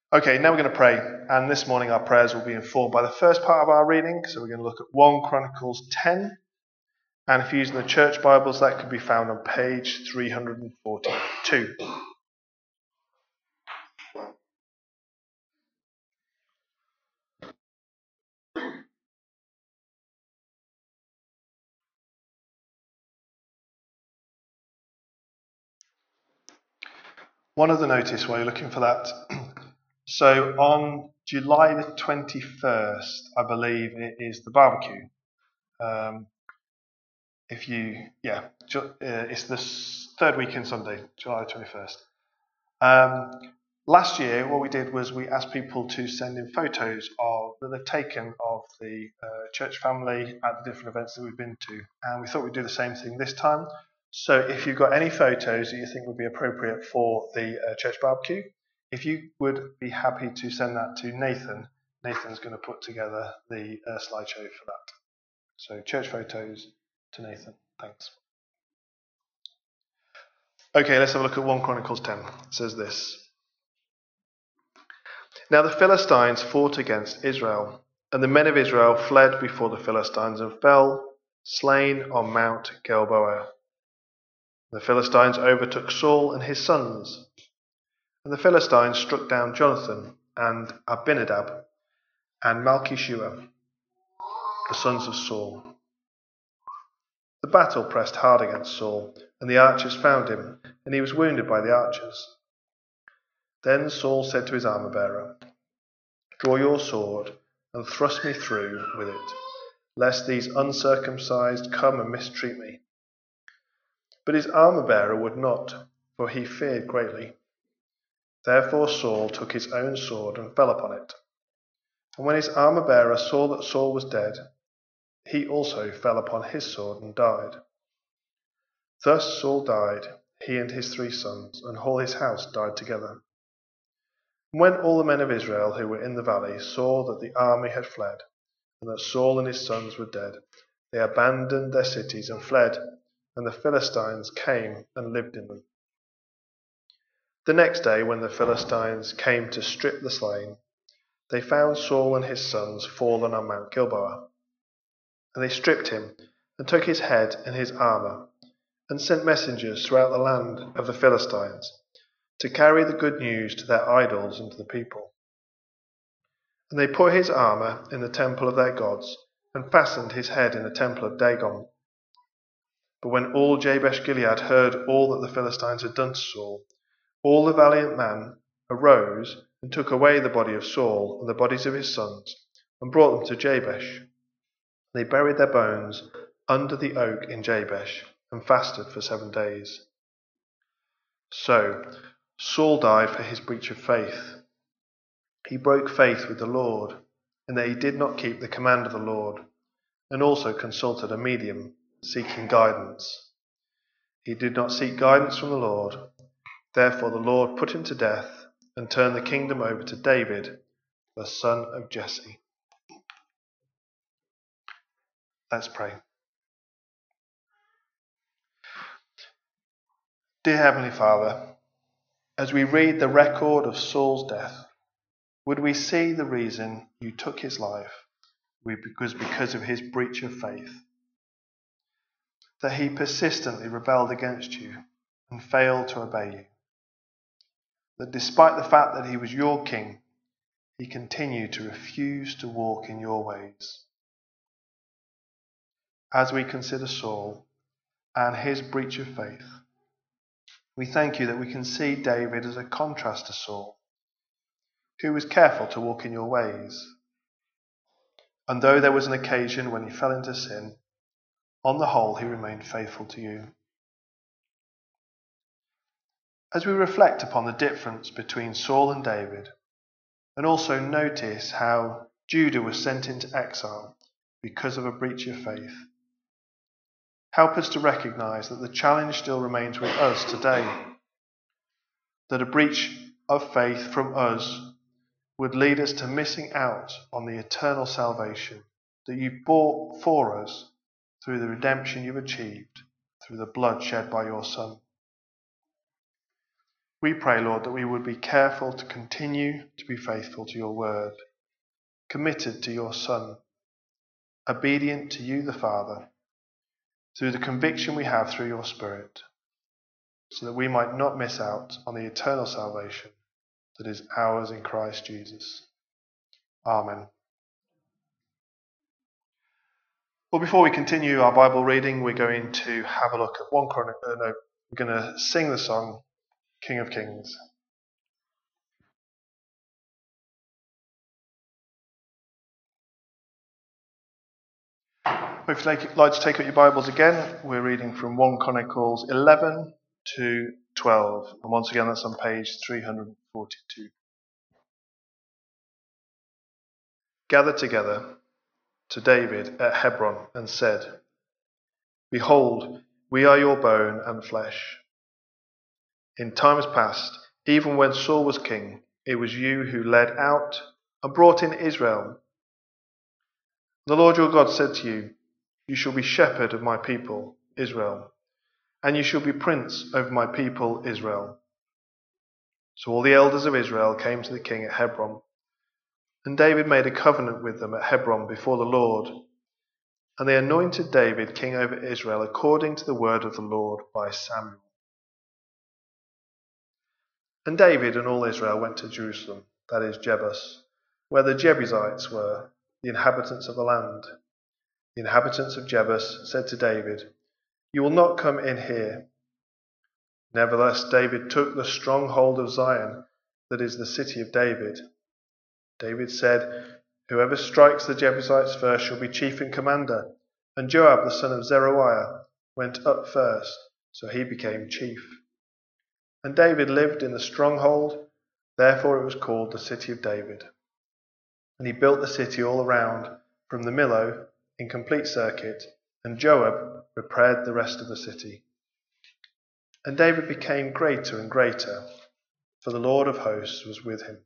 Okay, now we're going to pray, and this morning our prayers will be informed by the first part of our reading. So we're going to look at 1 Chronicles 10, and if you're using the church Bibles, that can be found on page 342. One other notice while you're looking for that. So on July the 21st, I believe it is the barbecue. It's the third weekend Sunday, July the 21st. Last year, what we did was we asked people to send in photos that they've taken of the church family at the different events that we've been to, and we thought we'd do the same thing this time. So if you've got any photos that you think would be appropriate for the church barbecue, if you would be happy to send that to Nathan, Nathan's going to put together the slideshow for that. So church photos to Nathan. Thanks. Okay, let's have a look at 1 Chronicles 10. It says this. Now the Philistines fought against Israel, and the men of Israel fled before the Philistines and fell, slain on Mount Gilboa. The Philistines overtook Saul and his sons, and the Philistines struck down Jonathan and Abinadab and Malchishua, the sons of Saul. The battle pressed hard against Saul, and the archers found him, and he was wounded by the archers. Then Saul said to his armor-bearer, "Draw your sword and thrust me through with it, lest these uncircumcised come and mistreat me." But his armor-bearer would not, for he feared greatly. Therefore Saul took his own sword and fell upon it. And when his armor-bearer saw that Saul was dead, he also fell upon his sword and died. Thus Saul died, he and his 3 sons, and all his house died together. And when all the men of Israel who were in the valley saw that the army had fled, and that Saul and his sons were dead, they abandoned their cities and fled, and the Philistines came and lived in them. The next day, when the Philistines came to strip the slain, they found Saul and his sons fallen on Mount Gilboa. And they stripped him, and took his head and his armor, and sent messengers throughout the land of the Philistines, to carry the good news to their idols and to the people. And they put his armor in the temple of their gods, and fastened his head in the temple of Dagon. But when all Jabesh Gilead heard all that the Philistines had done to Saul, all the valiant men arose and took away the body of Saul and the bodies of his sons, and brought them to Jabesh. They buried their bones under the oak in Jabesh, and fasted for 7 days. So Saul died for his breach of faith. He broke faith with the Lord, in that he did not keep the command of the Lord, and also consulted a medium, seeking guidance. He did not seek guidance from the Lord. Therefore the Lord put him to death, and turned the kingdom over to David, the son of Jesse. Let's pray. Dear Heavenly Father, as we read the record of Saul's death, would we see the reason you took his life was because of his breach of faith, that he persistently rebelled against you and failed to obey you, that despite the fact that he was your king, he continued to refuse to walk in your ways. As we consider Saul and his breach of faith, we thank you that we can see David as a contrast to Saul, who was careful to walk in your ways. And though there was an occasion when he fell into sin, on the whole he remained faithful to you. As we reflect upon the difference between Saul and David, and also notice how Judah was sent into exile because of a breach of faith, help us to recognize that the challenge still remains with us today, that a breach of faith from us would lead us to missing out on the eternal salvation that you bought for us through the redemption you've achieved through the blood shed by your Son. We pray, Lord, that we would be careful to continue to be faithful to your word, committed to your Son, obedient to you the Father, through the conviction we have through your Spirit, so that we might not miss out on the eternal salvation that is ours in Christ Jesus. Amen. Well, before we continue our Bible reading, we're going to have a look at we're going to sing the song, King of Kings. If you'd like to take up your Bibles again, we're reading from 1 Chronicles 11 to 12. And once again, that's on page 342. Gathered together to David at Hebron and said, Behold, we are your bone and flesh. In times past, even when Saul was king, it was you who led out and brought in Israel. The Lord your God said to you, You shall be shepherd of my people, Israel, and you shall be prince over my people, Israel. So all the elders of Israel came to the king at Hebron, and David made a covenant with them at Hebron before the Lord. And they anointed David king over Israel according to the word of the Lord by Samuel. And David and all Israel went to Jerusalem, that is Jebus, where the Jebusites were, the inhabitants of the land. The inhabitants of Jebus said to David, You will not come in here. Nevertheless, David took the stronghold of Zion, that is the city of David. David said, Whoever strikes the Jebusites first shall be chief and commander. And Joab the son of Zeruiah went up first, so he became chief. And David lived in the stronghold, therefore it was called the city of David. And he built the city all around, from the Millo in complete circuit, and Joab repaired the rest of the city. And David became greater and greater, for the Lord of hosts was with him.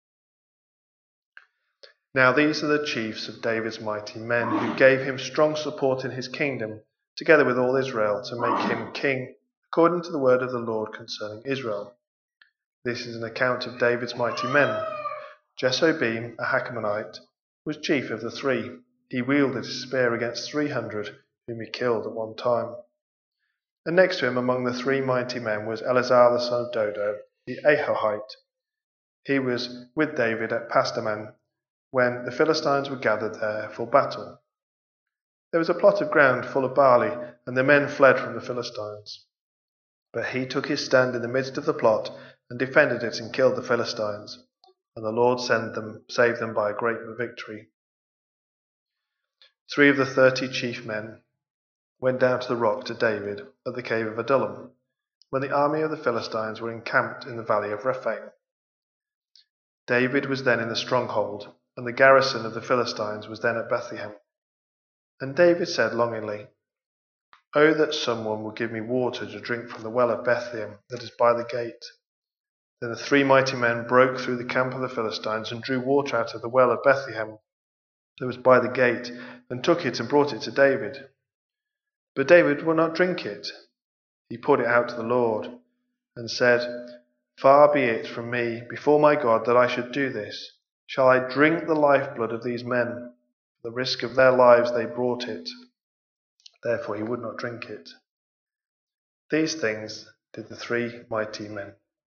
Now these are the chiefs of David's mighty men, who gave him strong support in his kingdom, together with all Israel, to make him king, according to the word of the Lord concerning Israel. This is an account of David's mighty men. Jeshobeam, a Hachmonite, was chief of the three. He wielded his spear against 300, whom he killed at one time. And next to him among the three mighty men was Eleazar the son of Dodo, the Ahohite. He was with David at Pasdammim, when the Philistines were gathered there for battle. There was a plot of ground full of barley, and the men fled from the Philistines. But he took his stand in the midst of the plot and defended it and killed the Philistines. And the Lord saved them by a great victory. 3 of the 30 chief men went down to the rock to David at the cave of Adullam, when the army of the Philistines were encamped in the valley of Rephaim. David was then in the stronghold, and the garrison of the Philistines was then at Bethlehem. And David said longingly, Oh, that someone would give me water to drink from the well of Bethlehem that is by the gate. Then the 3 mighty men broke through the camp of the Philistines and drew water out of the well of Bethlehem that was by the gate, and took it and brought it to David. But David would not drink it. He poured it out to the Lord, and said, Far be it from me before my God that I should do this. Shall I drink the lifeblood of these men? For the risk of their lives they brought it. Therefore he would not drink it. These things did the 3 mighty men.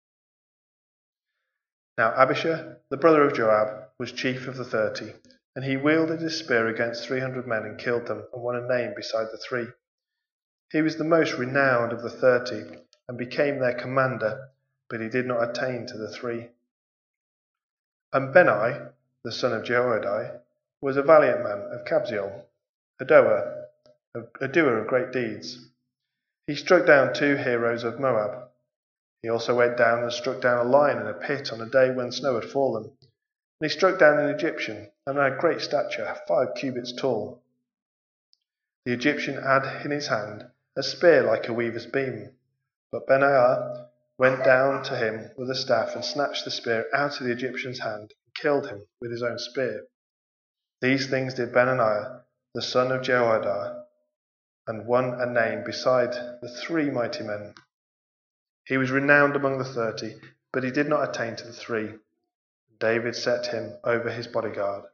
Now Abishai, the brother of Joab, was chief of the 30, and he wielded his spear against 300 men and killed them, and won a name beside the 3. He was the most renowned of the 30, and became their commander, but he did not attain to the 3. And Benai, the son of Jehoiada, was a valiant man of Kabzeel, a doer of great deeds. He struck down 2 heroes of Moab. He also went down and struck down a lion in a pit on a day when snow had fallen. And he struck down an Egyptian, a man of great stature, 5 cubits tall. The Egyptian had in his hand a spear like a weaver's beam. But Benaiah went down to him with a staff and snatched the spear out of the Egyptian's hand and killed him with his own spear. These things did Benaiah, the son of Jehoiada, and won a name beside the 3 mighty men. He was renowned among the 30, but he did not attain to the 3. David set him over his bodyguard.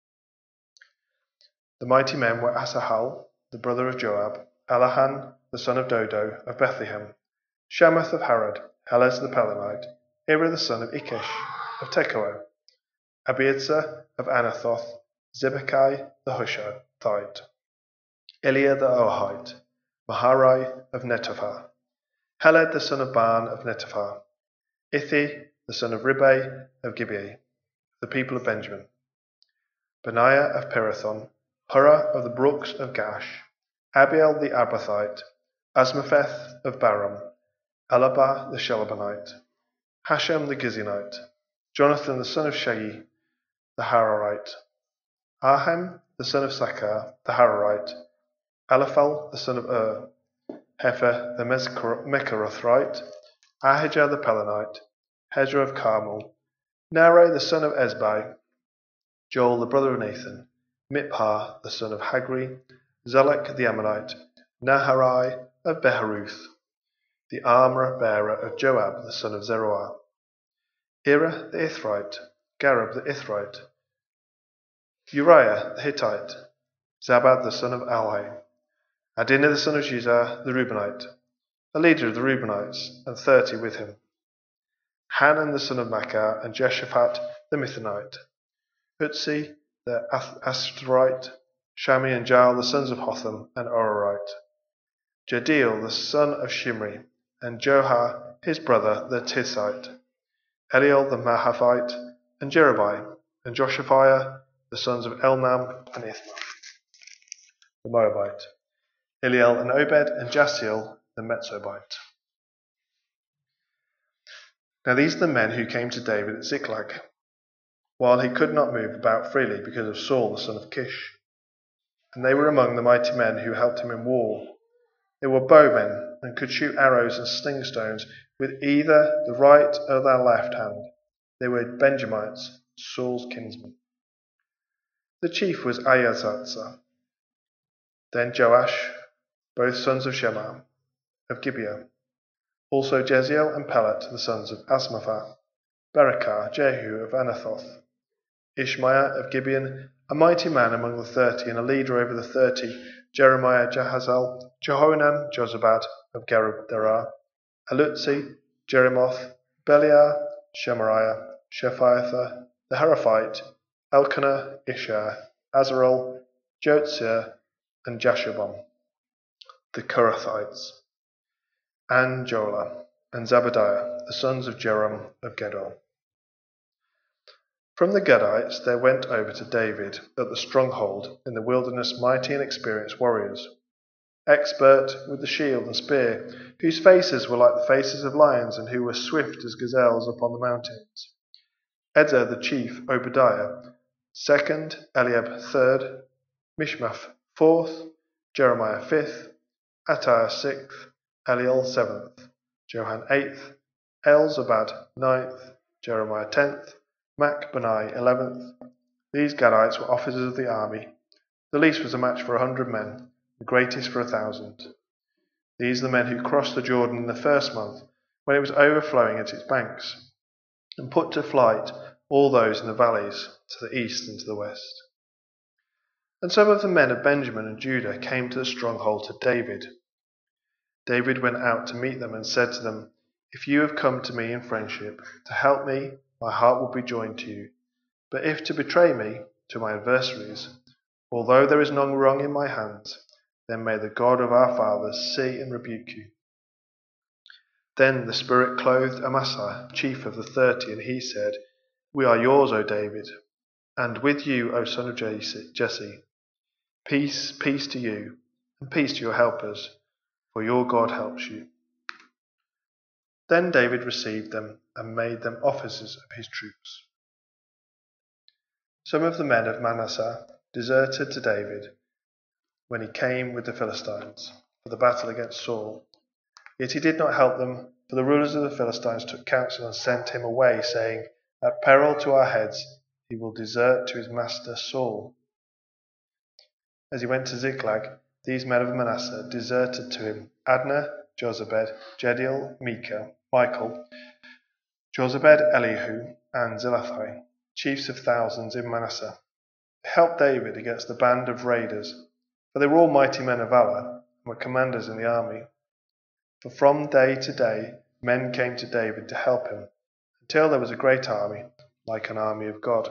The mighty men were Asahel, the brother of Joab, Elihan, the son of Dodo, of Bethlehem, Shamath of Harod, Helez the Pelonite, Ira the son of Ikish, of Tekoa, Abiezer of Anathoth, Zebekai the Hushathite, Eliah the Ohite, Maharai of Netophah, Heled the son of Ban of Netophah, Ithi the son of Ribai of Gibeah, the people of Benjamin, Benaiah of Pirathon, Hurrah of the brooks of Gash, Abiel the Abathite, Asmapheth of Baram, Elabah the Shelabonite, Hashem the Gizonite, Jonathan the son of Shagi the Hararite, Ahem the son of Sakar the Hararite, Eliphal the son of Hefer the Mecherathite, Ahijah the Pelonite, Hezrah of Carmel, Nare the son of Ezbai, Joel the brother of Nathan, Mipah the son of Hagri, Zelek the Ammonite, Naharai of Beharuth, the armour bearer of Joab the son of Zeruiah, Ira the Ithrite, Gareb the Ithrite, Uriah the Hittite, Zabad the son of Alai, Adinah the son of Jizah the Reubenite, a leader of the Reubenites, and 30 with him, Hanan the son of Machir, and Jeshaphat the Mithanite, Utzi the Ashtarite, Shami and Jael the sons of Hotham and Ororite, Jediel the son of Shimri, and Johar his brother the Tithite, Eliel the Mahavite, and Jerubai, and Josaphiah the sons of Elnam and Ithma, the Moabite, Eliel and Obed, and Jasiel the Metzobite. Now these are the men who came to David at Ziklag, while he could not move about freely because of Saul the son of Kish. And they were among the mighty men who helped him in war. They were bowmen, and could shoot arrows and sling stones with either the right or their left hand. They were Benjamites, Saul's kinsmen. The chief was Ahiezer, then Joash, both sons of Shema, of Gibeah, also Jeziel and Pelet, the sons of Asmaphah, Berekah, Jehu of Anathoth, Ishmaiah of Gibeon, a mighty man among the 30, and a leader over the 30, Jeremiah, Jahaziel, Jehohanan, Jozabad of Gederah, Alutzi, Jeremoth, Beliar, Shemariah, Shephiatha, the Heraphite, Elkanah, Ishar, Azarel, Jotzir, and Jashubam, the Korathites, and Joelah, and Zabadiah, the sons of Jeram of Gedor. From the Gadites there went over to David at the stronghold in the wilderness mighty and experienced warriors, expert with the shield and spear, whose faces were like the faces of lions and who were swift as gazelles upon the mountains. Ezer the chief, Obadiah, second, Eliab third, Mishmath fourth, Jeremiah fifth, Attai sixth, Eliel seventh, Johan eighth, Elzabad ninth, Jeremiah 10th, Macbanai 11th. These Gadites were officers of the army. The least was a match for 100 men, the greatest for 1,000. These are the men who crossed the Jordan in the first month, when it was overflowing at its banks, and put to flight all those in the valleys, to the east and to the west. And some of the men of Benjamin and Judah came to the stronghold to David. David went out to meet them and said to them, "If you have come to me in friendship, to help me, my heart will be joined to you. But if to betray me to my adversaries, although there is none wrong in my hands, then may the God of our fathers see and rebuke you." Then the Spirit clothed Amasa, chief of the 30, and he said, "We are yours, O David, and with you, O son of Jesse. Peace, peace to you, and peace to your helpers, for your God helps you." Then David received them and made them officers of his troops. Some of the men of Manasseh deserted to David when he came with the Philistines for the battle against Saul. Yet he did not help them, for the rulers of the Philistines took counsel and sent him away, saying, "At peril to our heads he will desert to his master Saul." As he went to Ziklag, these men of Manasseh deserted to him: Adnah, Jozabed, Jediel, Micah, Michael, Jozabed, Elihu, and Zilethai, chiefs of thousands in Manasseh, helped David against the band of raiders, for they were all mighty men of valor, and were commanders in the army. For from day to day men came to David to help him, until there was a great army, like an army of God.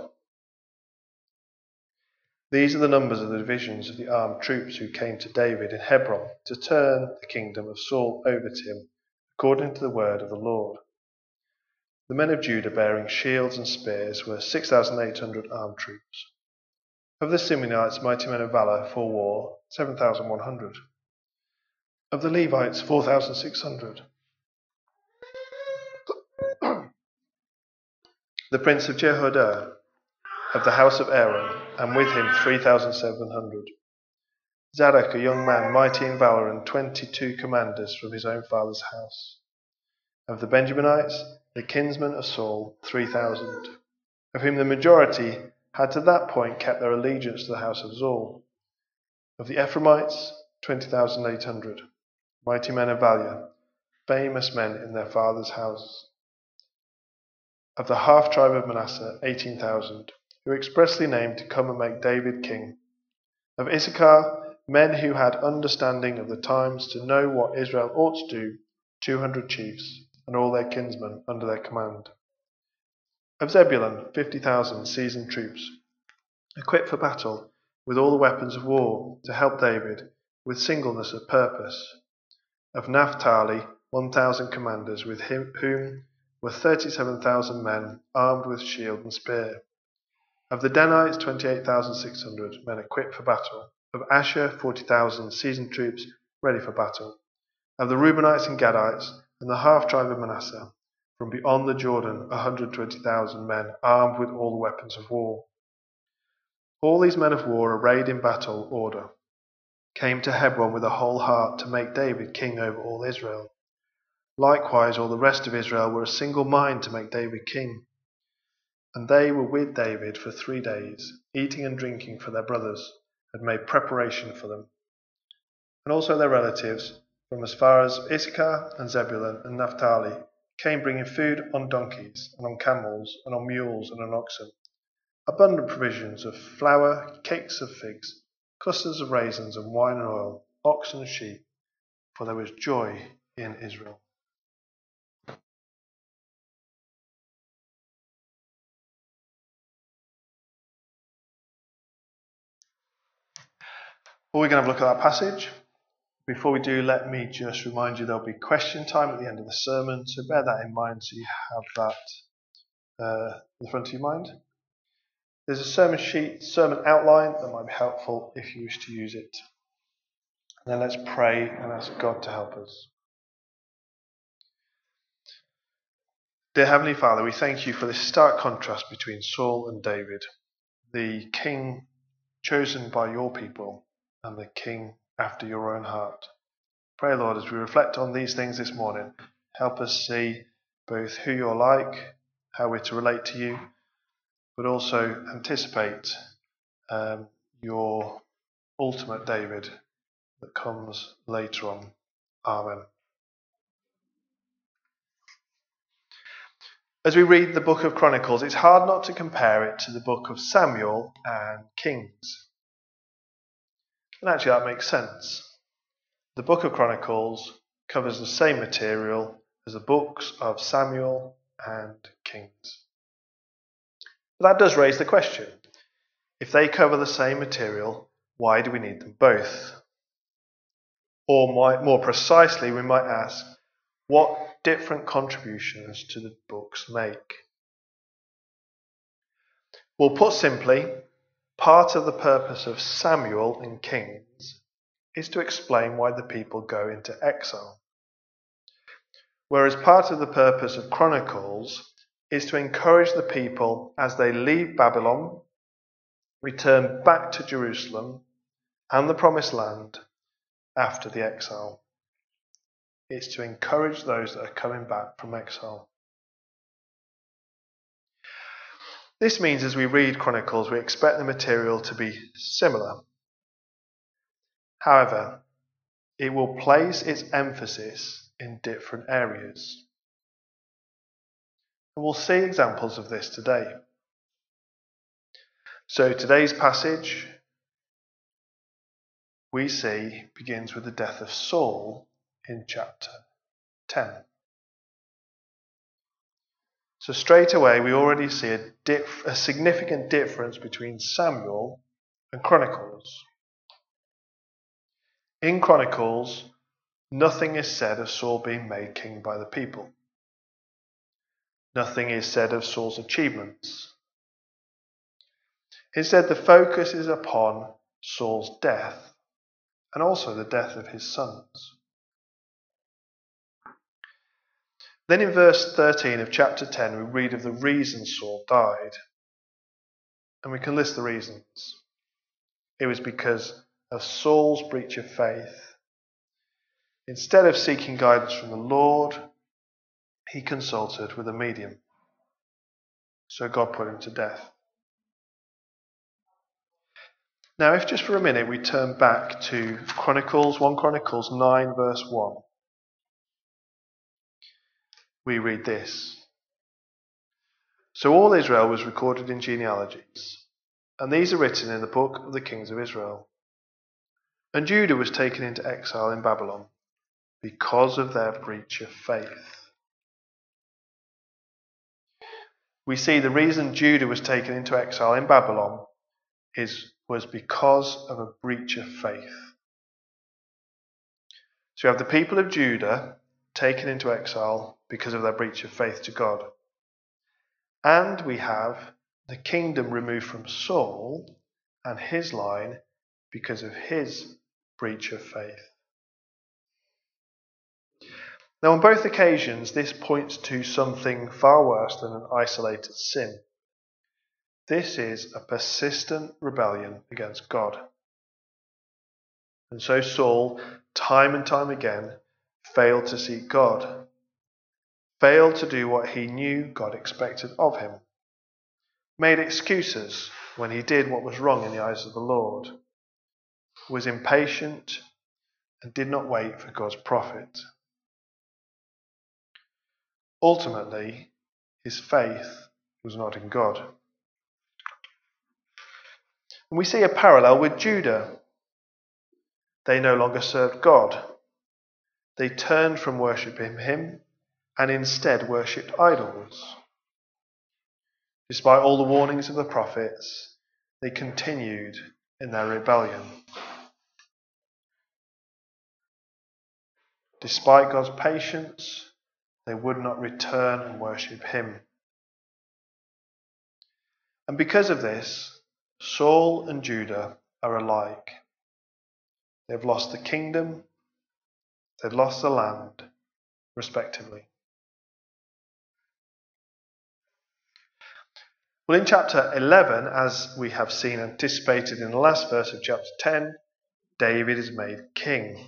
These are the numbers of the divisions of the armed troops who came to David in Hebron to turn the kingdom of Saul over to him, according to the word of the Lord. The men of Judah bearing shields and spears were 6,800 armed troops. Of the Simeonites, mighty men of valor for war, 7,100. Of the Levites, 4,600. The prince of Jehoiada, of the house of Aaron, and with him 3,700. Zadok, a young man, mighty in valor, and 22 commanders from his own father's house. Of the Benjaminites, the kinsmen of Saul, 3,000, of whom the majority had to that point kept their allegiance to the house of Saul. Of the Ephraimites, 20,800, mighty men of valor, famous men in their father's house. Of the half-tribe of Manasseh, 18,000, who expressly named to come and make David king. Of Issachar, men who had understanding of the times to know what Israel ought to do, 200 chiefs, and all their kinsmen under their command. Of Zebulun, 50,000 seasoned troops, equipped for battle, with all the weapons of war, to help David, with singleness of purpose. Of Naphtali, 1,000 commanders, with whom were 37,000 men, armed with shield and spear. Of the Danites, 28,600 men equipped for battle. Of Asher, 40,000 seasoned troops, ready for battle. Of the Reubenites and Gadites, and the half-tribe of Manasseh, from beyond the Jordan, 120,000 men, armed with all the weapons of war. All these men of war, arrayed in battle order, came to Hebron with a whole heart to make David king over all Israel. Likewise, all the rest of Israel were a single mind to make David king. And they were with David for 3 days, eating and drinking, for their brothers had made preparation for them. And also their relatives, from as far as Issachar and Zebulun and Naphtali, came bringing food on donkeys, and on camels, and on mules, and on oxen. Abundant provisions of flour, cakes of figs, clusters of raisins, and wine and oil, oxen and sheep, for there was joy in Israel. Well, we're going to have a look at that passage. Before we do, let me just remind you there'll be question time at the end of the sermon, so bear that in mind so you have that in the front of your mind. There's a sermon sheet, sermon outline that might be helpful if you wish to use it. And then let's pray and ask God to help us. Dear Heavenly Father, we thank you for this stark contrast between Saul and David, the king chosen by your people and the king after your own heart. Pray, Lord, as we reflect on these things this morning, help us see both who you're like, how we're to relate to you, but also anticipate your ultimate David that comes later on. Amen. As we read the book of Chronicles, it's hard not to compare it to the book of Samuel and Kings. And actually that makes sense. The book of Chronicles covers the same material as the books of Samuel and Kings. But that does raise the question. If they cover the same material, why do we need them both? Or more precisely, we might ask, what different contributions do the books make? Well, put simply, part of the purpose of Samuel and Kings is to explain why the people go into exile. Whereas part of the purpose of Chronicles is to encourage the people as they leave Babylon, return back to Jerusalem and the Promised Land after the exile. It's to encourage those that are coming back from exile. This means as we read Chronicles, we expect the material to be similar. However, it will place its emphasis in different areas. And we'll see examples of this today. So today's passage, we see, begins with the death of Saul in chapter 10. So straight away we already see a significant difference between Samuel and Chronicles. In Chronicles, nothing is said of Saul being made king by the people. Nothing is said of Saul's achievements. Instead, the focus is upon Saul's death and also the death of his sons. Then in verse 13 of chapter 10, we read of the reason Saul died. And we can list the reasons. It was because of Saul's breach of faith. Instead of seeking guidance from the Lord, he consulted with a medium. So God put him to death. Now, if just for a minute we turn back to 1 Chronicles 9 verse 1, we read this. So all Israel was recorded in genealogies, and these are written in the book of the kings of Israel. And Judah was taken into exile in Babylon because of their breach of faith. We see the reason Judah was taken into exile in Babylon was because of a breach of faith. So you have the people of Judah taken into exile because of their breach of faith to God. And we have the kingdom removed from Saul and his line because of his breach of faith. Now, on both occasions, this points to something far worse than an isolated sin. This is a persistent rebellion against God. And so Saul, time and time again, failed to seek God, failed to do what he knew God expected of him, made excuses when he did what was wrong in the eyes of the Lord, was impatient, and did not wait for God's prophet. Ultimately, his faith was not in God. And we see a parallel with Judah. They no longer served God. They turned from worshipping him and instead worshipped idols. Despite all the warnings of the prophets, they continued in their rebellion. Despite God's patience, they would not return and worship him. And because of this, Saul and Judah are alike. They've lost the kingdom, they've lost the land, respectively. Well, in chapter 11, as we have seen anticipated in the last verse of chapter 10, David is made king.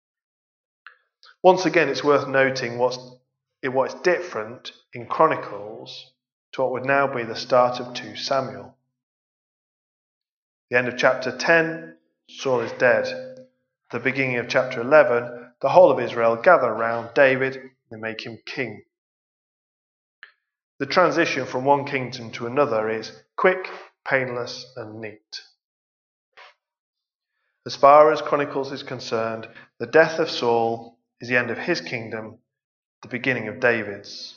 Once again, it's worth noting what's different in Chronicles to what would now be the start of 2 Samuel. The end of chapter 10, Saul is dead. The beginning of chapter 11, the whole of Israel gather around David and make him king. The transition from one kingdom to another is quick, painless, and neat. As far as Chronicles is concerned, the death of Saul is the end of his kingdom, the beginning of David's.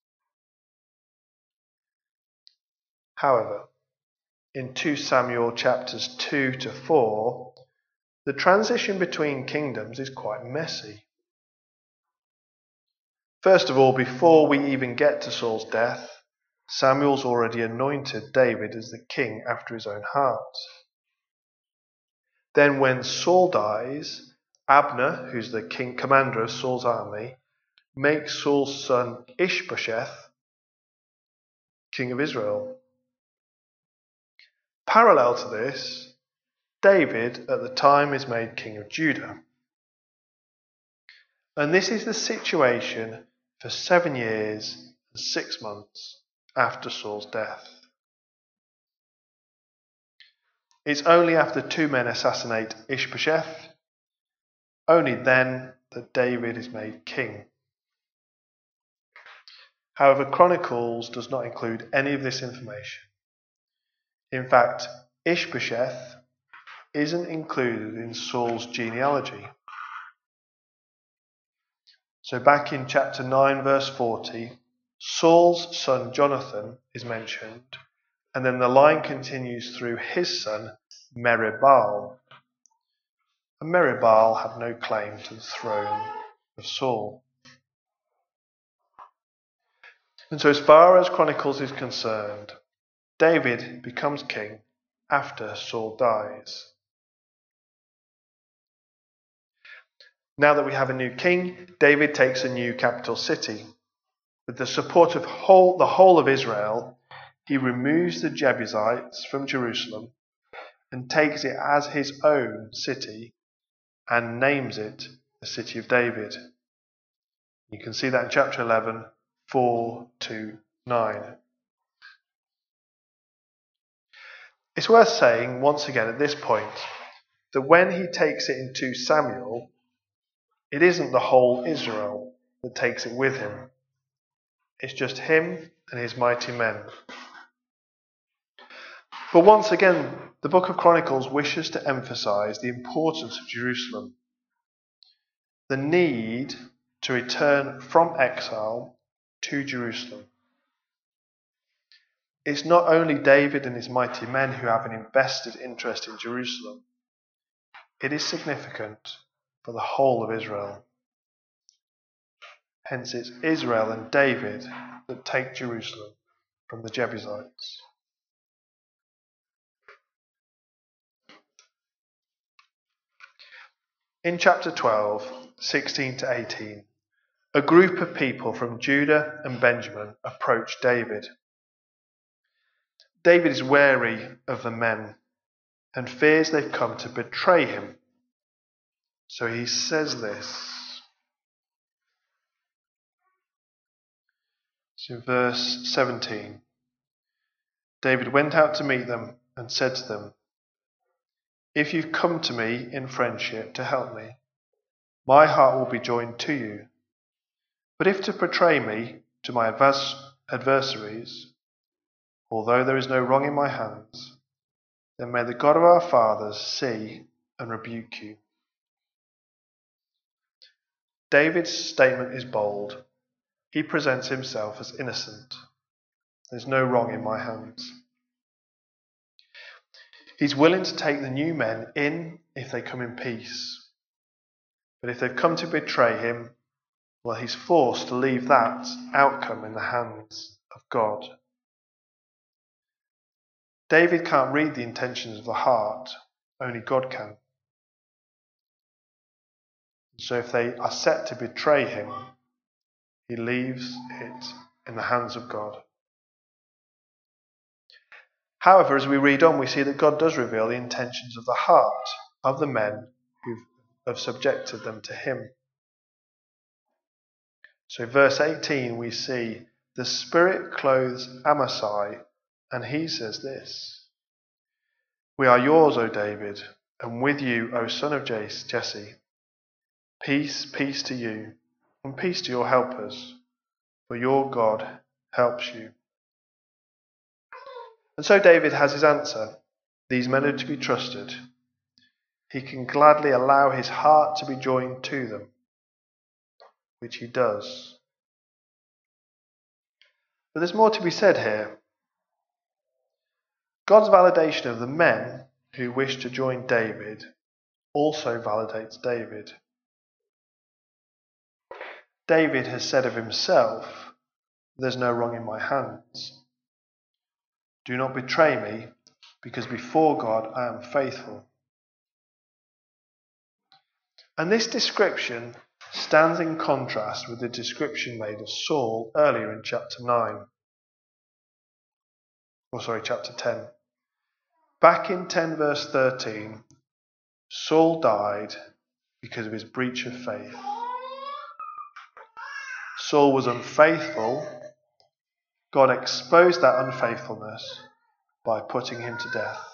However, in 2 Samuel chapters 2 to 4, the transition between kingdoms is quite messy. First of all, before we even get to Saul's death, Samuel's already anointed David as the king after his own heart. Then when Saul dies, Abner, who's the commander of Saul's army, makes Saul's son Ishbosheth king of Israel. Parallel to this, David at the time is made king of Judah. And this is the situation for 7 years and 6 months after Saul's death. It's only after 2 men assassinate Ishbosheth, only then that David is made king. However, Chronicles does not include any of this information. In fact, Ishbosheth isn't included in Saul's genealogy. So back in chapter 9 verse 40, Saul's son Jonathan is mentioned, and then the line continues through his son Merib-Baal. And Merib-Baal had no claim to the throne of Saul. And so as far as Chronicles is concerned, David becomes king after Saul dies. Now that we have a new king, David takes a new capital city. With the support of the whole of Israel, he removes the Jebusites from Jerusalem and takes it as his own city and names it the City of David. You can see that in chapter 11, 4-9. It's worth saying once again at this point that when he takes it in 2 Samuel, it isn't the whole Israel that takes it with him. It's just him and his mighty men. But once again, the book of Chronicles wishes to emphasize the importance of Jerusalem, the need to return from exile to Jerusalem. It's not only David and his mighty men who have an invested interest in Jerusalem. It is significant for the whole of Israel. Hence it's Israel and David that take Jerusalem from the Jebusites. In chapter 12, 16-18, a group of people from Judah and Benjamin approach David. David is wary of the men and fears they've come to betray him. So he says this. So verse 17. David went out to meet them and said to them, "If you've come to me in friendship to help me, my heart will be joined to you. But if to betray me to my adversaries, although there is no wrong in my hands, then may the God of our fathers see and rebuke you." David's statement is bold. He presents himself as innocent. There's no wrong in my hands. He's willing to take the new men in if they come in peace. But if they've come to betray him, well, he's forced to leave that outcome in the hands of God. David can't read the intentions of the heart, only God can. So if they are set to betray him, he leaves it in the hands of God. However, as we read on, we see that God does reveal the intentions of the heart of the men who have subjected them to him. So verse 18 we see the Spirit clothes Amasai, and he says this: "We are yours, O David, and with you, O son of Jesse. Peace, peace to you, and peace to your helpers, for your God helps you." And so David has his answer. These men are to be trusted. He can gladly allow his heart to be joined to them, which he does. But there's more to be said here. God's validation of the men who wish to join David also validates David. David has said of himself, "There's no wrong in my hands. Do not betray me, because before God I am faithful." And this description stands in contrast with the description made of Saul earlier in chapter 10. Back in 10 verse 13, Saul died because of his breach of faith. Saul was unfaithful. God exposed that unfaithfulness by putting him to death.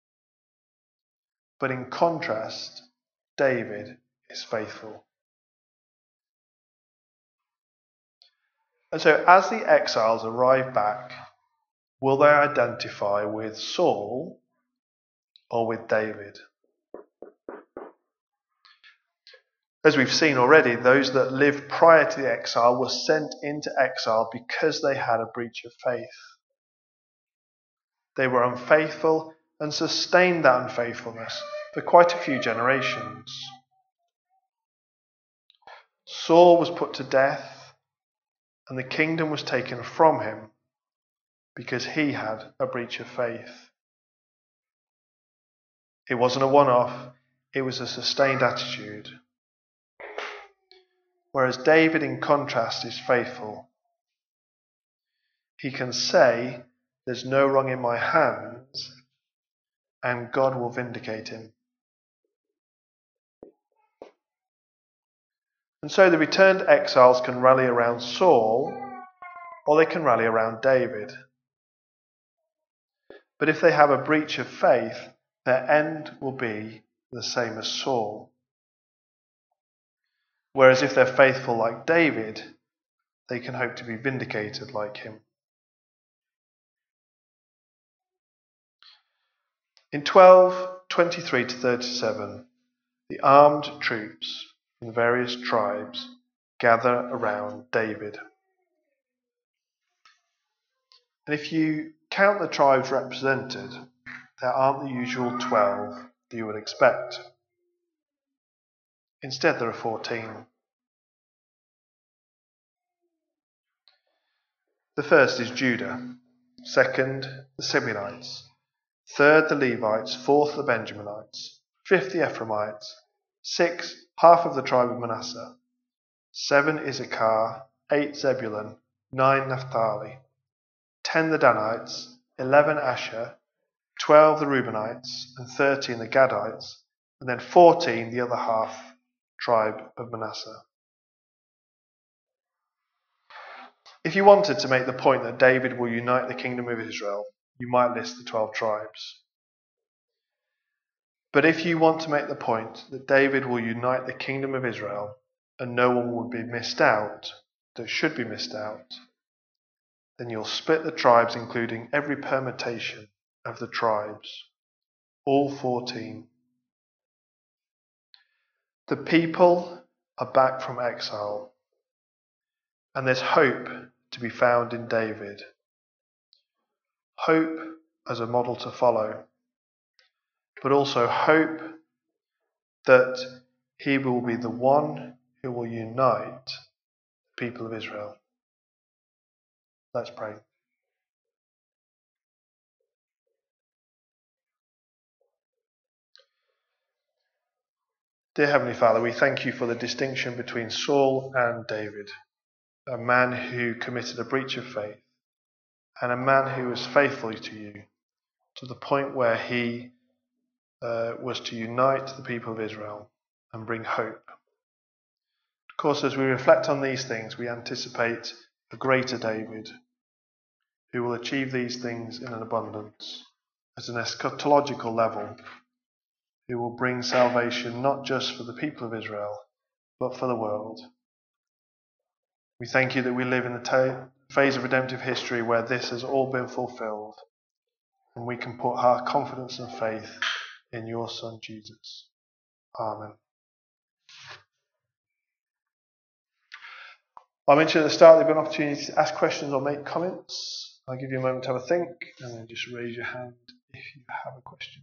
But in contrast, David is faithful. And so as the exiles arrive back, will they identify with Saul or with David? As we've seen already, those that lived prior to the exile were sent into exile because they had a breach of faith. They were unfaithful and sustained that unfaithfulness for quite a few generations. Saul was put to death and the kingdom was taken from him because he had a breach of faith. It wasn't a one-off, it was a sustained attitude. Whereas David, in contrast, is faithful. He can say, "There's no wrong in my hands," and God will vindicate him. And so the returned exiles can rally around Saul, or they can rally around David. But if they have a breach of faith, their end will be the same as Saul. Whereas if they're faithful like David, they can hope to be vindicated like him. In 12:23 to 37, the armed troops from various tribes gather around David. And if you count the tribes represented, there aren't the usual 12 that you would expect. Instead, there are 14. The first is Judah, second, the Simeonites, third, the Levites, fourth, the Benjaminites, fifth, the Ephraimites, sixth, half of the tribe of Manasseh, 7, Issachar, 8, Zebulun, 9, Naphtali, 10, the Danites, 11, Asher, 12, the Reubenites, and 13, the Gadites, and then 14, the other half tribe of Manasseh. If you wanted to make the point that David will unite the kingdom of Israel, you might list the 12 tribes. But if you want to make the point that David will unite the kingdom of Israel and no one would be missed out that should be missed out, then you'll split the tribes including every permutation of the tribes, all 14. The people are back from exile, and there's hope to be found in David. Hope as a model to follow, but also hope that he will be the one who will unite the people of Israel. Let's pray. Dear Heavenly Father, we thank you for the distinction between Saul and David, a man who committed a breach of faith and a man who was faithful to you to the point where he was to unite the people of Israel and bring hope. Of course, as we reflect on these things, we anticipate a greater David who will achieve these things in an abundance at an eschatological level, who will bring salvation not just for the people of Israel, but for the world. We thank you that we live in the phase of redemptive history where this has all been fulfilled, and we can put our confidence and faith in your Son, Jesus. Amen. I mentioned at the start there'll be an opportunity to ask questions or make comments. I'll give you a moment to have a think, and then just raise your hand if you have a question.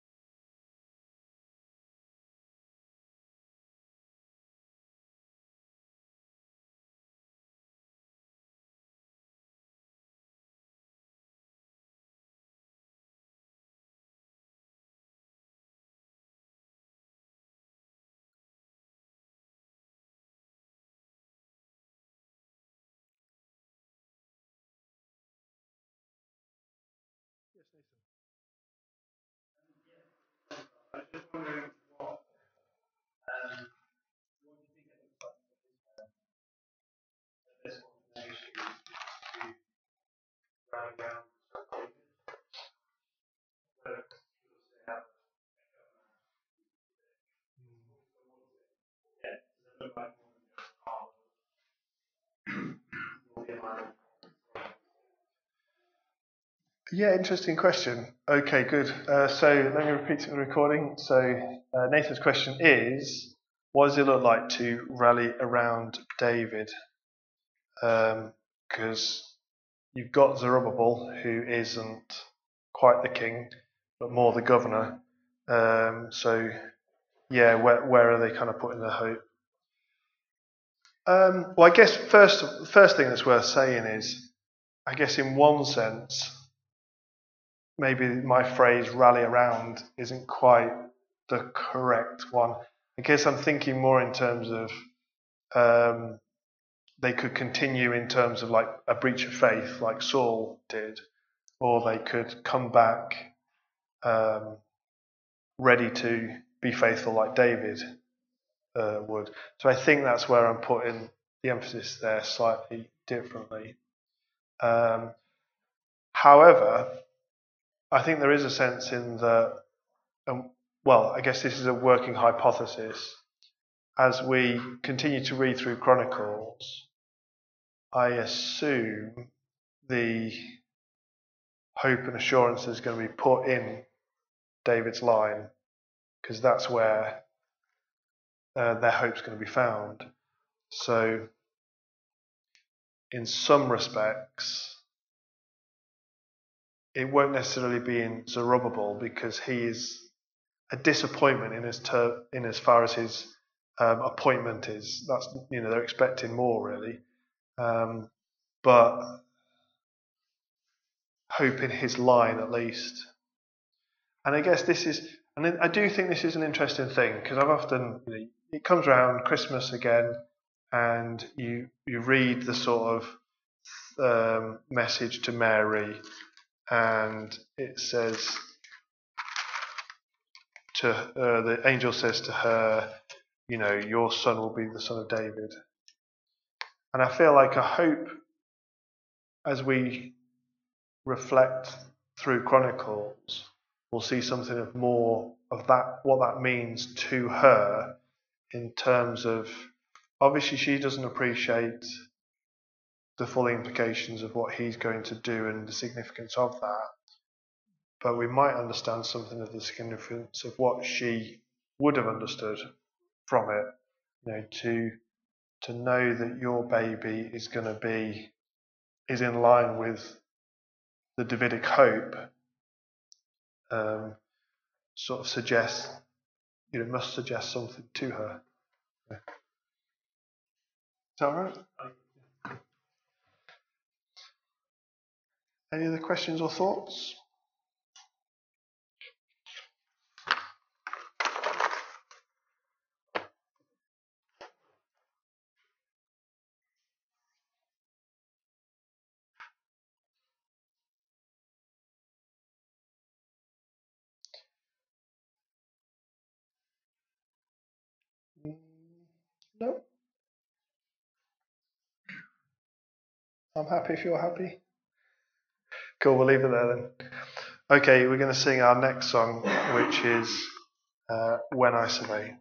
Yes, Nathan. I was just wondering what do you think it looks like for this combination to run around Yeah, interesting question. Okay, good. So let me repeat the recording. So Nathan's question is, what does it look like to rally around David? Because you've got Zerubbabel, who isn't quite the king, but more the governor. So yeah, where are they kind of putting their hope? Well, I guess first thing that's worth saying is, I guess in one sense, maybe my phrase "rally around" isn't quite the correct one. I guess I'm thinking more in terms of they could continue in terms of like a breach of faith, like Saul did, or they could come back um, ready to be faithful, like David would. So I think that's where I'm putting the emphasis there slightly differently. However, I think there is a sense in that, well, I guess this is a working hypothesis. As we continue to read through Chronicles, I assume the hope and assurance is going to be put in David's line, because that's where their hope's going to be found. So, in some respects, it won't necessarily be in Zerubbabel because he is a disappointment in as far as his appointment is. That's they're expecting more really, but hope in his line at least. And I guess this is, and I do think this is an interesting thing because I've often it comes around Christmas again, and you read the sort of message to Mary, and it says the angel says to her, your son will be the son of David. And I feel like I hope as we reflect through Chronicles, we'll see something of more of that, what that means to her in terms of, obviously she doesn't appreciate the full implications of what he's going to do and the significance of that. But we might understand something of the significance of what she would have understood from it, to know that your baby is in line with the Davidic hope, sort of must suggest something to her. Is that right? Any other questions or thoughts? No, I'm happy if you're happy. Cool, we'll leave it there then. Okay, we're going to sing our next song, which is When I Survey.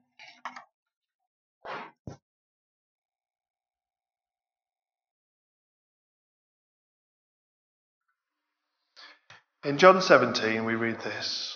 In John 17, we read this.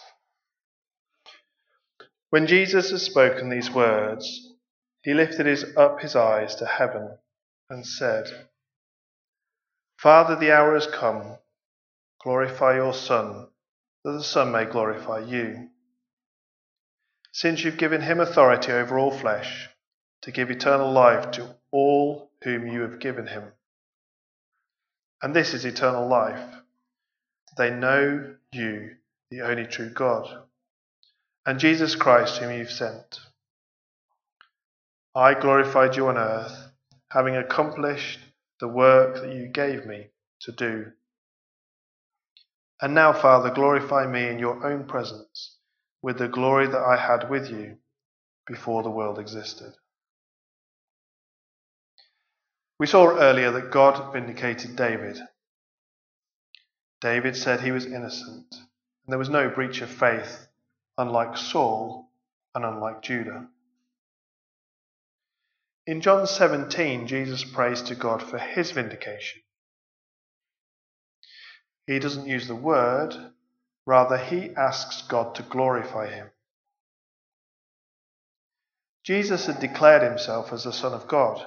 When Jesus had spoken these words, he lifted up his eyes to heaven and said, Father, the hour has come. Glorify your Son, that the Son may glorify you. Since you've given him authority over all flesh, to give eternal life to all whom you have given him. And this is eternal life. They know you, the only true God, and Jesus Christ whom you've sent. I glorified you on earth, having accomplished the work that you gave me to do. And now, Father, glorify me in your own presence with the glory that I had with you before the world existed. We saw earlier that God vindicated David. David said he was innocent, and there was no breach of faith, unlike Saul and unlike Judah. In John 17, Jesus prays to God for his vindication. He doesn't use the word, rather he asks God to glorify him. Jesus had declared himself as the Son of God.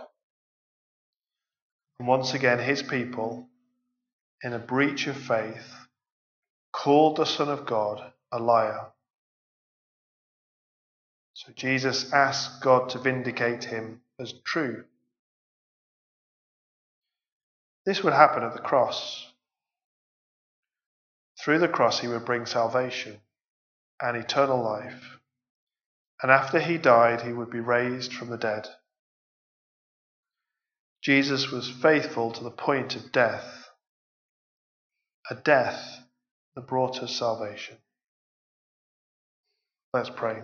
And once again his people, in a breach of faith, called the Son of God a liar. So Jesus asked God to vindicate him as true. This would happen at the cross. Through the cross he would bring salvation and eternal life. And after he died, he would be raised from the dead. Jesus was faithful to the point of death, a death that brought us salvation. Let's pray.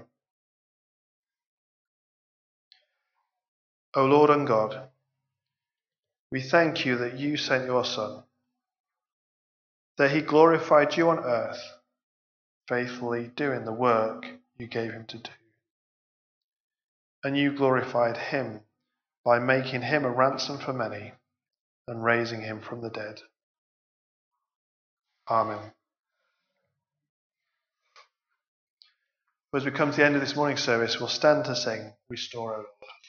O Lord and God, we thank you that you sent your Son, that he glorified you on earth, faithfully doing the work you gave him to do. And you glorified him by making him a ransom for many and raising him from the dead. Amen. As we come to the end of this morning's service, we'll stand to sing, Restore, O Lord.